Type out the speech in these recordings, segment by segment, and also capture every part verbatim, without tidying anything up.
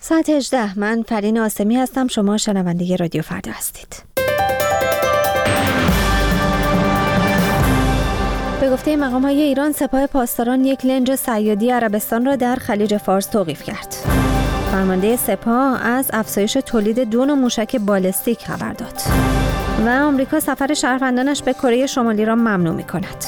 ساعت هجده. من فرین آسمی هستم. شما شنونده رادیو فردا هستید. به گفته مقام‌های ایران، سپاه پاسداران یک لنج صیادی عربستان را در خلیج فارس توقیف کرد. فرمانده سپاه از افزایش تولید دو نوع موشک بالستیک خبر داد. و آمریکا سفر شهروندانش به کره شمالی را ممنوع می‌کند.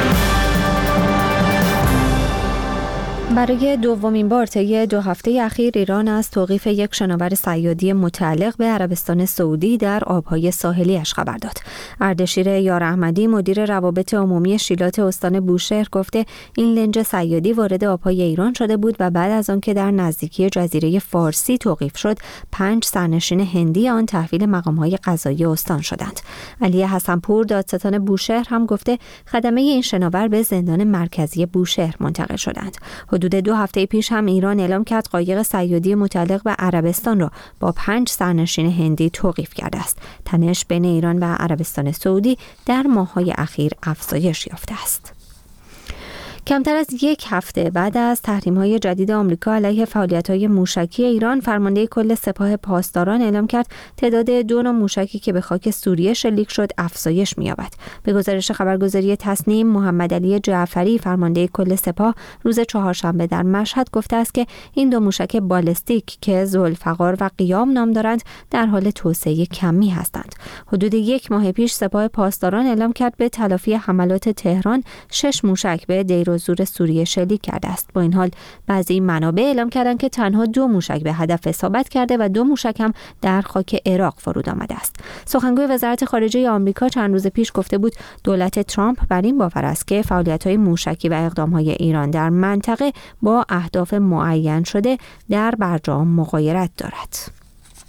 برای دومین بار طی دو هفته اخیر ایران از توقیف یک شناور صیادی متعلق به عربستان سعودی در آبهای ساحلی‌اش خبر داد. اردشیر یار احمدی، مدیر روابط عمومی شیلات استان بوشهر، گفته این لنج صیادی وارد آبهای ایران شده بود و بعد از آنکه در نزدیکی جزیره فارسی توقیف شد، پنج سرنشین هندی آن تحویل مقام‌های قضایی استان شدند. علی حسنپور، دادستان بوشهر، هم گفته خدمه این شناور به زندان مرکزی بوشهر منتقل شدند. حدود دو هفته پیش هم ایران اعلام کرد قایق صیادی متعلق به عربستان را با پنج سرنشین هندی توقیف کرده است. تنش بین ایران و عربستان سعودی در ماه‌های اخیر افزایش یافته است. کمتر از یک هفته بعد از تحریم‌های جدید آمریکا علیه فعالیت‌های موشکی ایران، فرمانده کل سپاه پاسداران اعلام کرد تعداد دو نوع موشکی که به خاک سوریه شلیک شد افزایش می‌یابد. به گزارش خبرگزاری تصنیم، محمد علی جعفری، فرمانده کل سپاه، روز چهارشنبه در مشهد گفته است که این دو موشک بالستیک که ذوالفقار و قیام نام دارند در حال توسعه کمی هستند. حدود یک ماه پیش سپاه پاسداران اعلام کرد به تلافی حملات تهران شش موشک به دیر زور سوریه شلیک کرده است. با این حال بعضی منابع اعلام کردند که تنها دو موشک به هدف اصابت کرده و دو موشک هم در خاک عراق فرود آمده است. سخنگوی وزارت خارجه آمریکا چند روز پیش گفته بود دولت ترامپ بر این باور است که فعالیت‌های موشکی و اقدام‌های ایران در منطقه با اهداف معین شده در برجام مغایرت دارد.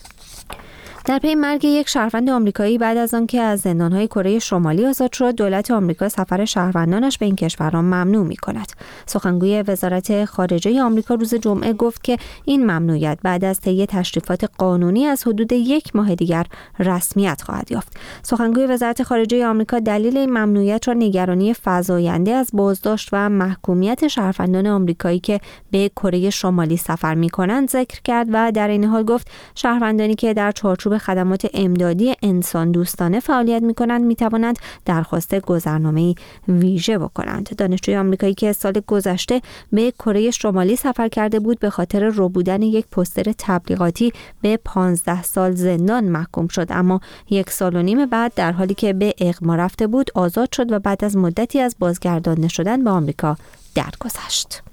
در پی مرگ یک شهروند آمریکایی بعد از آنکه از زندان‌های کره شمالی آزاد شد، دولت آمریکا سفر شهروندانش به این کشورها ممنوع می‌کند. سخنگوی وزارت خارجه آمریکا روز جمعه گفت که این ممنوعیت بعد از طی تشریفات قانونی از حدود یک ماه دیگر رسمیت خواهد یافت. سخنگوی وزارت خارجه آمریکا دلیل این ممنوعیت را نگرانی فزاینده از بازداشت و محکومیت شهروندان آمریکایی که به کره شمالی سفر می‌کنند ذکر کرد و در این حال گفت شهروندانی که در چارچوب به خدمات امدادی انسان دوستانه فعالیت می‌کنند می‌توانند درخواست گذرنامه‌ای ویژه بکنند. دانشجوی آمریکایی که سال گذشته به کره شمالی سفر کرده بود به خاطر ربودن یک پوستر تبلیغاتی به پانزده سال زندان محکوم شد، اما یک سال و نیم بعد در حالی که به اغما رفته بود آزاد شد و بعد از مدتی از بازگردانده شدن به آمریکا درگذشت.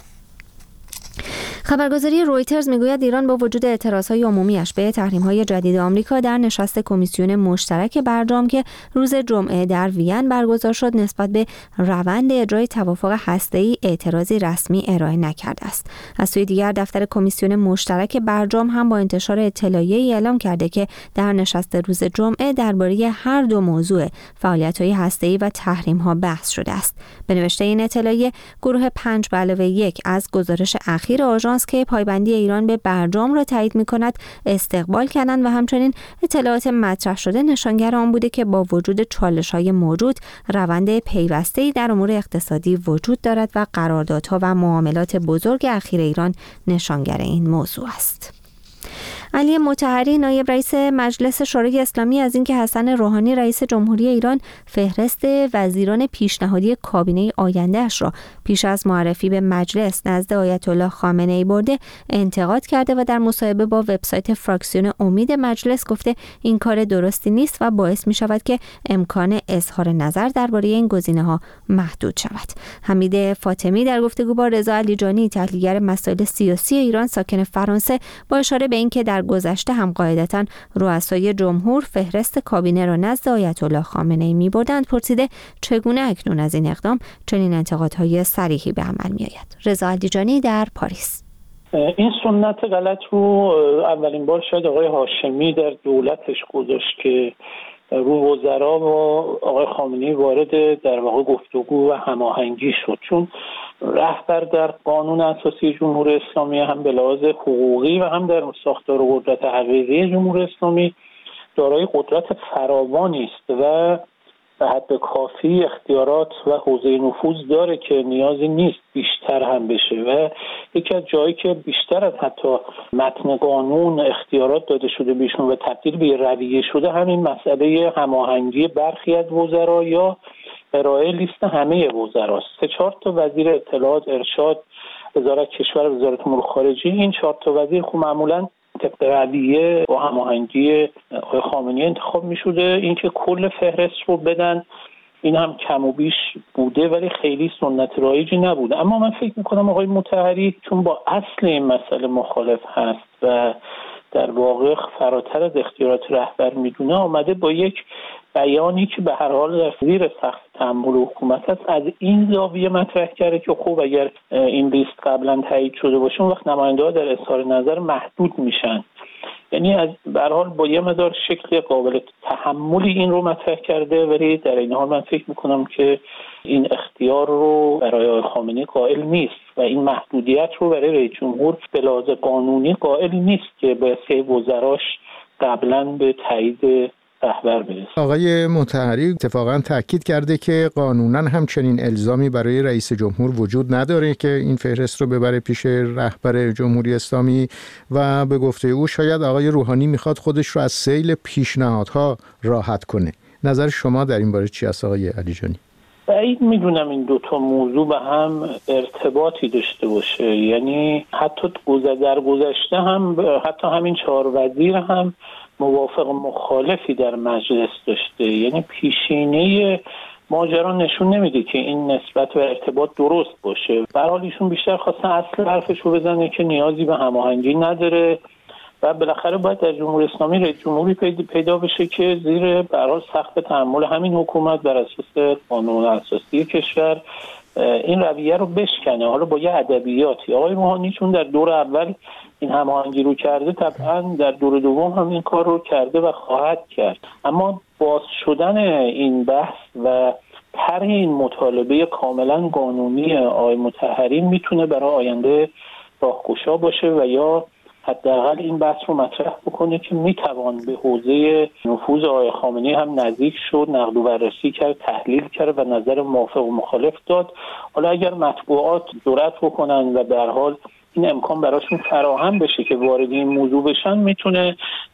خبرگزاری رویترز میگوید ایران با وجود اعتراضهای عمومیش به تحریم‌های جدید آمریکا در نشست کمیسیون مشترک برجام که روز جمعه در وین برگزار شد نسبت به روند اجرای توافق هسته‌ای اعتراضی رسمی ارائه نکرده است. از سوی دیگر دفتر کمیسیون مشترک برجام هم با انتشار اطلاعیه‌ای اعلام کرده که در نشست روز جمعه درباره هر دو موضوع فعالیت‌های هسته‌ای و تحریم‌ها بحث شده است. به نوشته این اطلاعیه، گروه پنج به علاوه یک از گزارش اخیر آژانس که پایبندی ایران به برجام را تایید می‌کند استقبال کردند و همچنین اطلاعات مطرح شده نشانگر آن بوده که با وجود چالش‌های موجود روند پیوسته‌ای در امور اقتصادی وجود دارد و قراردادها و معاملات بزرگ اخیر ایران نشانگر این موضوع است. علی مطهری، نایب رئیس مجلس شورای اسلامی، از اینکه حسن روحانی رئیس جمهوری ایران فهرست وزیران پیشنهادی کابینه آینده‌اش را پیش از معرفی به مجلس نزد آیت الله خامنه‌ای برده انتقاد کرده و در مصاحبه با وبسایت فراکسیون امید مجلس گفته این کار درستی نیست و باعث می شود که امکان اظهار نظر درباره این گزینه‌ها محدود شود. حمید فاطمی در گفتگو با رضا علیجانی، تحلیلگر مسائل سیاسی ایران ساکن فرانسه، با اشاره به اینکه در گذشته هم قاعدتاً رؤسای جمهور فهرست کابینه را نزد آیت الله خامنه‌ای می‌بردند، پرسیده چگونه اکنون از این اقدام چنین انتقادهای صریحی به عمل می‌آید. رضا علیجانی در پاریس: این سنت غلط رو اولین بار شاید آقای هاشمی در دولتش گذاشت که رو وزرا و آقای خامنه‌ای وارد در واقع گفتگو و هماهنگی شد، چون رهبر در قانون اساسی جمهوری اسلامی هم به لحاظ حقوقی و هم در ساختار و قدرت حقیقی جمهوری اسلامی دارای قدرت فراوانی است و به حد کافی اختیارات و حوزه نفوذ داره که نیازی نیست بیشتر هم بشه و یکی از جایی که بیشتر از حتی متن قانون اختیارات داده شده بهشون و تبدیل به رویه شده همین مسئله هماهنگی برخی از وزرا یا ارائه لیست همه وزراست. سه چهار تا وزیر اطلاعات، ارشاد، وزارت کشور و وزارت امور خارجه، این چهار تا وزیر خب معمولاً طبق رویه با هماهنگی آقای خامنه‌ای انتخاب می‌شده. اینکه کل فهرست رو بدن این هم کم و بیش بوده ولی خیلی سنت رایجی نبوده. اما من فکر می‌کنم آقای مطهری چون با اصل این مسئله مخالف هست و در واقع فراتر از اختیارات رهبر میدونه، آمده با یک بیانی که به هر حال در زیر سقف تأمل حکومت است از این زاویه مطرح کرده که خب اگر این لیست قبلا تایید شده باشه اون وقت نماینده‌ها در اظهار نظر محدود میشن. یعنی از به هر حال با یه مقدار شکل قابل تحملی این رو مطرح کرده ولی در این حال من فکر میکنم که این اختیار رو برای آقای خامنه‌ای قائل نیست و این محدودیت رو برای رئیس جمهور به لحاظ قانونی قائل نیست که با سه وزراش قبلا به تایید رهبر برسه. آقای مطهری اتفاقا تاکید کرده که قانونا همچنین الزامی برای رئیس جمهور وجود نداره که این فهرست رو ببره پیش رهبر جمهوری اسلامی و به گفته او شاید آقای روحانی میخواد خودش رو از سیل پیشنهادها راحت کنه. نظر شما در این باره چی است آقای علیجانی؟ بعید میدونم این دوتا موضوع به هم ارتباطی داشته باشه. یعنی حتی در گذشته هم حتی همین چهار وزیر هم موافق مخالفی در مجلس داشته. یعنی پیشینه ماجرا نشون نمیده که این نسبت و ارتباط درست باشه. به هر حال ایشون بیشتر خواستن اصل حرفش رو بزنه که نیازی به هماهنگی نداره و بالاخره باید در جمهوری اسلامی رئیس جمهوری پیدا بشه که زیر به هر حال سقف تحمل همین حکومت بر اساس قانون اساسی کشور این رویه رو بشکنه. حالا با یه ادبیاتی آقای روحانی چون در دور اول این هماهنگی رو کرده طبعا در دور دوم هم این کار رو کرده و خواهد کرد. اما باز شدن این بحث و طرح این مطالبه کاملا قانونی آقای مطهری میتونه برای آینده راهگشا باشه و یا حداقل این بحث رو مطرح بکنه که میتوان به حوزه نفوذ آقای خامنه‌ای هم نزدیک شد، نقد و بررسی کرد، تحلیل کرد و نظر موافق و مخالف داد. حالا اگر مطبوعات جرأت بکنن و به هر حال این امکان براشون فراهم بشه که وارد این موضوع بشن میتونه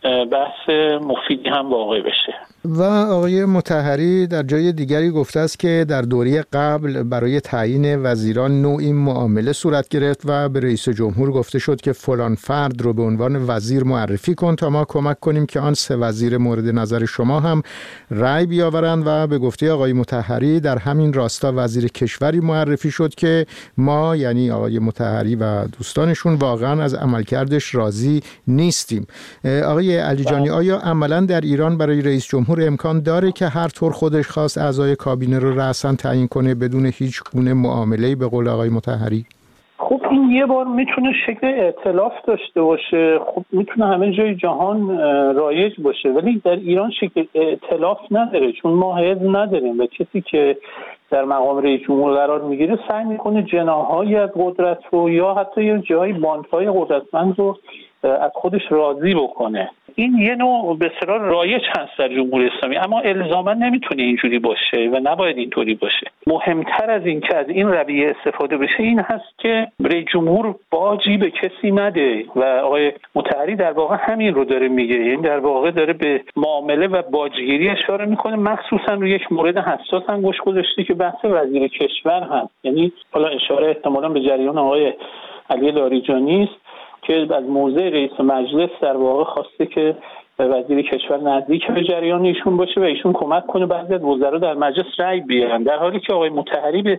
بحث مفیدی هم واقع بشه. و آقای مطهری در جای دیگری گفته است که در دوره قبل برای تعیین وزیران نوعی معامله صورت گرفت و به رئیس جمهور گفته شد که فلان فرد رو به عنوان وزیر معرفی کن تا ما کمک کنیم که آن سه وزیر مورد نظر شما هم رأی بیاورند و به گفته آقای مطهری در همین راستا وزیر کشوری معرفی شد که ما یعنی آقای مطهری و دوستانشون واقعا از عملکردش راضی نیستیم. آقای علیجانی آیا عملا در ایران برای رئیس جمهور امکان داره که هر طور خودش خواست اعضای کابینه رو رأساً تعیین کنه بدون هیچ گونه معامله‌ای به قول آقای مطهری؟ خب این یه بار میتونه شکل ائتلاف داشته باشه، خب میتونه همه جای جهان رایج باشه ولی در ایران شکل ائتلاف نداره چون ما حزب نداریم و کسی که در مقام رئیس جمهور قرار میگیره سعی میکنه جناح‌هایی از قدرت رو یا حتی یه جایی باندهای قدرتمند رو از خودش راضی بکنه. این یه نوع به اصطلاح رایج هست در جمهوری اسلامی اما الزاما نمیتونه اینجوری باشه و نباید اینطوری باشه. مهمتر از این که از این رویه استفاده بشه این هست که رئیس جمهور باجی به کسی نده و آقای مطهری در واقع همین رو داره میگه. یعنی در واقع داره به معامله و باجگیری اشاره میکنه، مخصوصا روی یک مورد حساس هم گوش گذاشته که بحث وزیر کشور هست. یعنی حالا اشاره احتمالاً به جریان آقای علی لاریجانی است که از موضع رئیس مجلس در واقع خواسته که وزیر کشور نزدیک به جریان ایشون باشه و ایشون کمک کنه بعضی از وزرا در مجلس رأی بیارن، در حالی که آقای مطهری به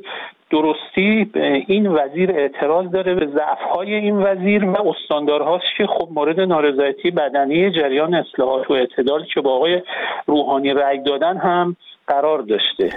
درستی به این وزیر اعتراض داره به ضعف‌های این وزیر و استاندارهاش که خب مورد نارضایتی بدنی جریان اصلاحات و اعتدال که با آقای روحانی رأی دادن هم قرار داشته.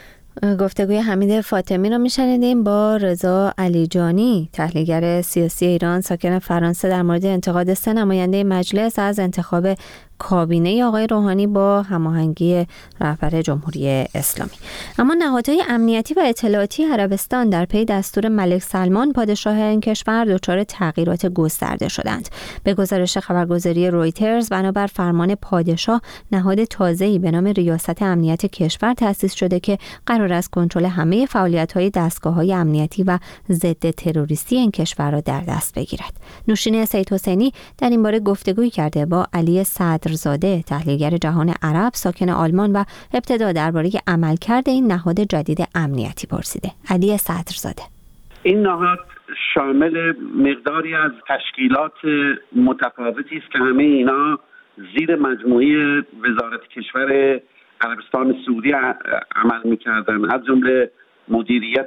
گفتگوی حمید فاطمی رو میشنیدیم با رضا علیجانی، تحلیلگر سیاسی ایران ساکن فرانسه، در مورد انتقاد سه نماینده مجلس از انتخاب کابینه آقای روحانی با هماهنگی رهبر جمهوری اسلامی. اما نهادهای امنیتی و اطلاعاتی عربستان در پی دستور ملک سلمان پادشاه این کشور دچار تغییرات گسترده شدند. به گزارش خبرگزاری رویترز، بنابر فرمان پادشاه، نهاد تازه‌ای به نام ریاست امنیت کشور تأسیس شده که قرار است کنترل همه فعالیت‌های دستگاه‌های امنیتی و ضد تروریستی این کشور را در دست بگیرد. نوشین سیدحسینی در این باره گفتگویی کرده با علی صدرزاده، تحلیلگر جهان عرب ساکن آلمان، و ابتدا درباره عملکرد این نهاد جدید امنیتی پرسیده. علی صدرزاده: این نهاد شامل مقداری از تشکیلات متفاوتی است که همه اینا زیر مجموعه وزارت کشور عربستان سعودی عمل می‌کردند، از جمله مدیریت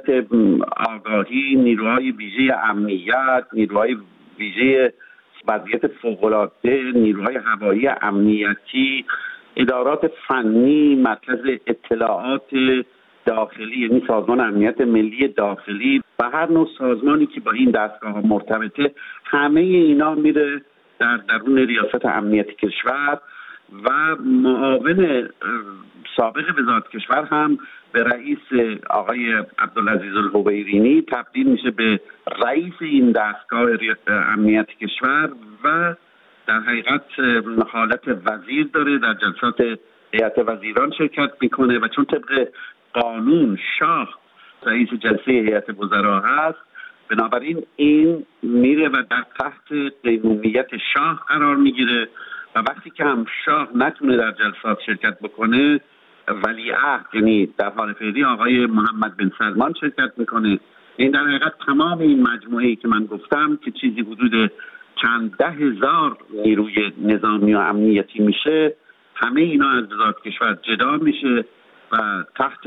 آگاهی، نیروهای ویژه امنیت، نیروهای ویژه وضعیت فوق‌العاده، نیروهای هوایی امنیتی، ادارات فنی، مرکز اطلاعات داخلی یعنی سازمان امنیت ملی داخلی و هر نوع سازمانی که با این دستگاه مرتبطه، همه اینا میره در درون ریاست امنیت کشور و معاون سابق وزارت کشور هم به رئیس آقای عبدالعزیز الحویرینی تبدیل میشه به رئیس این دستگاه امنیت کشور و در حقیقت حالت وزیر داره، در جلسات هیئت وزیران شرکت میکنه و چون طبق قانون شاه رئیس جلسه هیئت وزرا هست، بنابراین این میره و در تحت قیمومیت شاه قرار میگیره و وقتی که هم شاه نتونه در جلسات شرکت بکنه، ولیعهد یعنی در حال فعلی آقای محمد بن سلمان شرکت میکنه. این در حقیقت تمام این مجموعه‌ای که من گفتم که چیزی حدود چند ده هزار نیروی نظامی و امنیتی میشه، همه اینا از وزارت کشور جدا میشه و تحت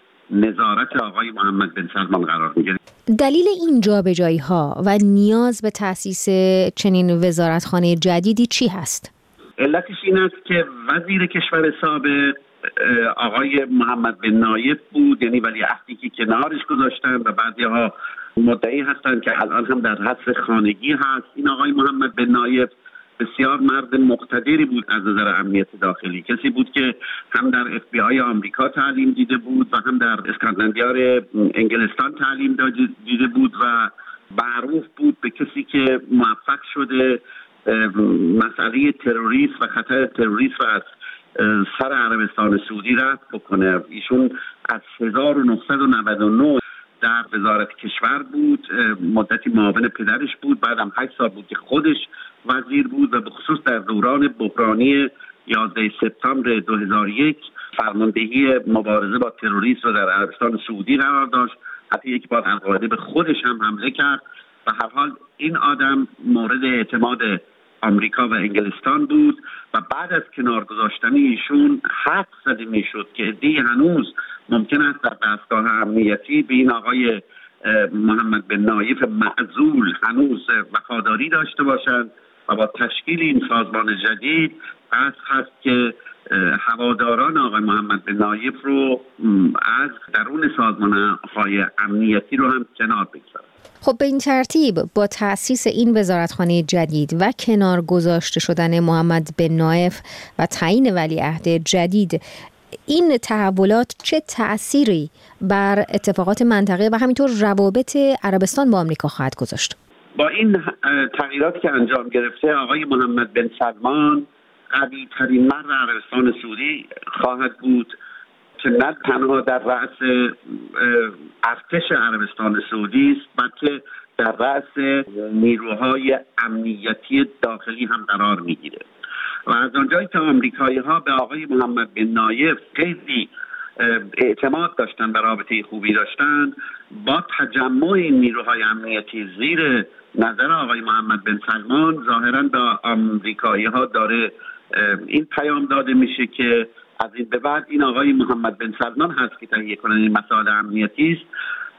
نظارت آقای محمد بن سلمان قرار میگیره. دلیل این جابجایی‌ها و نیاز به تأسیس چنین وزارتخانه جدیدی چی هست؟ علتش این است که وزیر کشور سابق آقای محمد بن نایف بود، یعنی ولیعهدی که کنارش گذاشتن و بعضی‌ها مدعی هستند که الان هم در حبس خانگی هست. این آقای محمد بن نایف بسیار مرد مقتدری بود از نظر امنیت داخلی، کسی بود که هم در اف بی آی آمریکا تعلیم دیده بود و هم در اسکاتلند یارد انگلستان تعلیم دیده بود و معروف بود به کسی که موفق شده مسئله تروریسم و خطر تروریسم و از سر عربستان سعودی رفع بکنه. ایشون از هزار و نهصد و نود و نه در وزارت کشور بود، مدتی معاون پدرش بود، بعدم هشت سال بود که خودش وزیر بود و به خصوص در دوران بحرانی یازده سپتامبر دو هزار و یک فرماندهی مبارزه با تروریسم رو در عربستان سعودی قرار داشت. حتی یک بار القاعده به خودش هم حمله کرد و هر حال این آدم مورد اعتماد آمریکا و انگلستان بود و بعد از کنار گذاشتن ایشون حد زده میشد که عده‌ای هنوز ممکن است در دستگاه امنیتی به این آقای محمد بن نایف معزول هنوز وفاداری داشته باشند و با تشکیل این سازمان جدید بس هست که هواداران آقای محمد بن نایف رو از درون سازمان‌های امنیتی رو هم کنار بگذارند. خب به این ترتیب با تأسیس این وزارتخانه جدید و کنار گذاشته شدن محمد بن نایف و تعیین ولیعهد جدید، این تحولات چه تأثیری بر اتفاقات منطقه و همینطور روابط عربستان با آمریکا خواهد گذاشت؟ با این تغییراتی که انجام گرفته، آقای محمد بن سلمان قوی ترین مرد عربستان سعودی خواهد بود که نه تنها در رأس ارتش عربستان سعودی است بلکه در رأس نیروهای امنیتی داخلی هم قرار میگیره و از آنجایی که آمریکایی ها به آقای محمد بن نایف خیلی اعتماد داشتن و رابطه خوبی داشتن، با تجمع این نیروهای امنیتی زیر نظر آقای محمد بن سلمان ظاهراً به آمریکایی ها داره این پیام داده میشه که از این به بعد این آقای محمد بن سلمان هست که تهیه کننده مسائل امنیتی است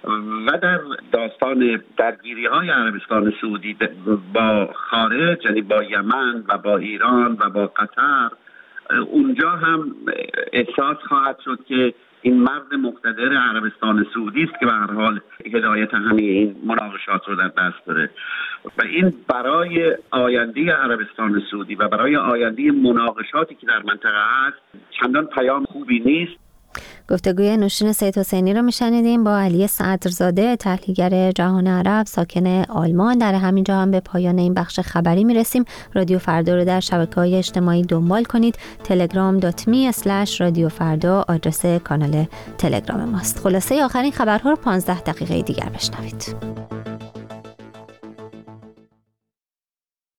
و در داستان درگیری های عربستان سعودی با خارج، یعنی با یمن و با ایران و با قطر، اونجا هم احساس خواهد شد که این مرد مقتدر عربستان سعودی است که به هر حال هدایت همه این مناقشات رو در دست داره و این برای آینده عربستان سعودی و برای آینده مناقشاتی که در منطقه هست چندان پیام خوبی نیست. گفتگوی نوشین سید حسینی رو میشنیدیم با علی صدرزاده، تحلیلگر جهان عرب ساکن آلمان. در همین جا هم به پایان این بخش خبری میرسیم. رادیو فردا رو در شبکه‌های اجتماعی دنبال کنید. تلگرام دات می اسلش رادیو فردا آدرس کانال تلگرام ماست. خلاصه آخرین خبرها رو پانزده دقیقه دیگر بشنوید.